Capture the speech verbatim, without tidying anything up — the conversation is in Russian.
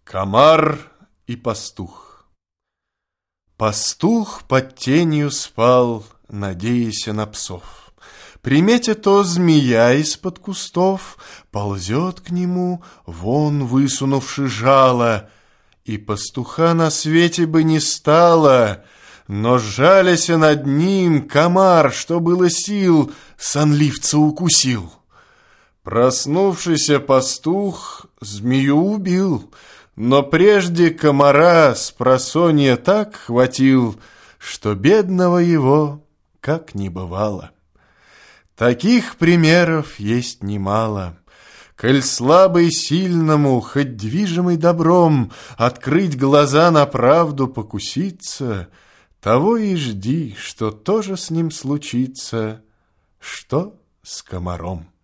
Комар и пастух. Пастух под тенью спал, надеясь на псов. Приметя то, змея из-под кустов ползет к нему, вон высунувши жало, и пастуха на свете бы не стало, но, жаляся над ним, комар, что было сил, сонливца укусил. Проснувшийся пастух змею убил, но прежде комара спросонья так хватил, что бедного его как не бывало. Таких примеров есть немало. Коль слабый сильному, хоть движимый добром, открыть глаза на правду покуситься, того и жди, что тоже с ним случится, что с комаром.